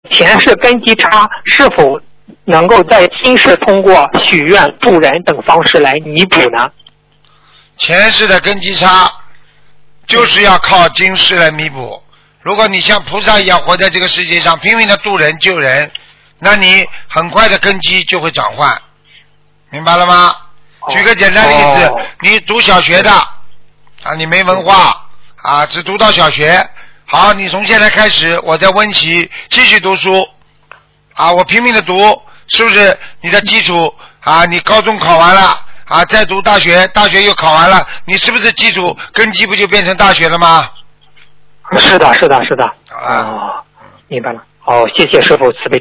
前世根基差是否能够在今世通过许愿助人等方式来弥补呢？ 前世的根基差就是要靠今世来弥补。如果你像菩萨一样活在这个世界上，拼命的渡人救人，那你很快的根基就会转换，明白了吗？举个简单例子，你读小学的啊，你没文化啊，只读到小学，好，你从现在开始，我在温习继续读书啊，我拼命的读，是不是你的基础啊？你高中考完了啊，再读大学，大学又考完了，你是不是基础根基不就变成大学了吗？ 是的，是的，是的。明白了。好，谢谢师父慈悲。